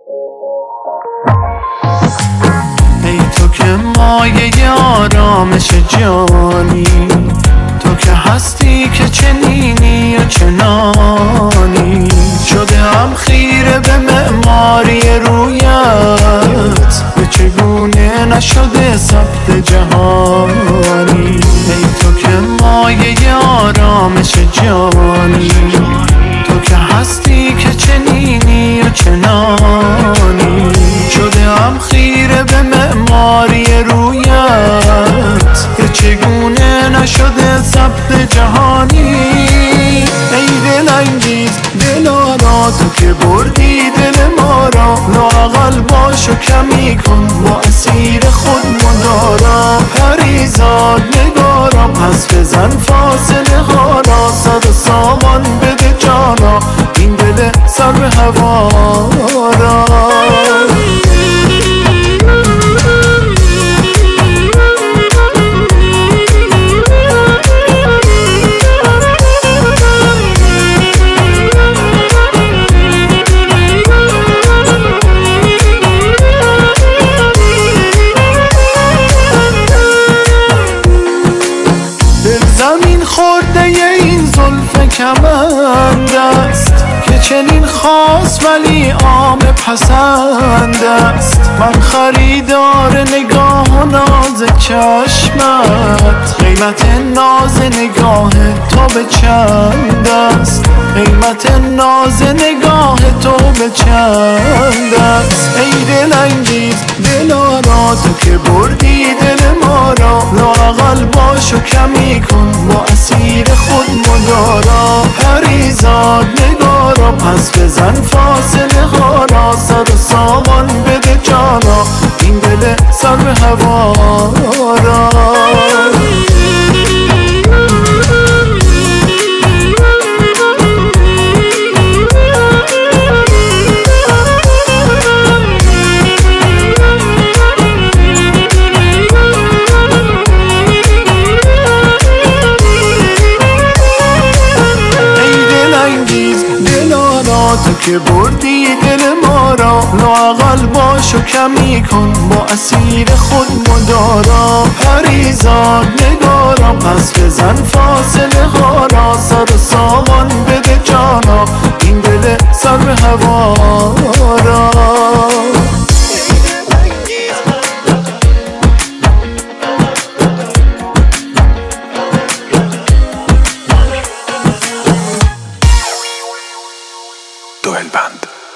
ای تو که مایه آرامش جانی، تو که هستی که چنینی و چنانی، شده هم خیره به معماری رویت، به چگونه نشده ثبت جهانی. ای تو که مایه آرامش جانی، تو که هستی که چنینی و چنانی، شده هم خیره به معماری رویت، که چگونه نشده ثبت جهانی. ای دلانگیز دلارا، تو که بردی دل ما را، لااقل باش و کمی کن با اسیر خود مدارا. پریزاد نگارا، پس بزن فاصله ها را، صد سامان بده جانا این دل سر به هوا را. زمین خورده این زلف کمند است، که چنین خاص ولی عام پسند است. من خریدار نگاه و ناز چشمت، قیمت ناز نگاه تو به چند است؟ قیمت ناز نگاه تو به چند است؟ ای دلانگیز دلارا، تو که بردی دل ما را، لااقل باش و کمی کن با اسیر خود مدارا. پریزاد نگارا، پس بزن فاصله ها را، صد سامان بده جانا این دل سر به هوا را. تو که بردی دل ما را، لااقل باش و کمی کن با اسیر خود مدارا. پریزاد نگارا، پس بزن فاصله ها را، صد سامان بده جانا این دل سر به هوا را. El Band.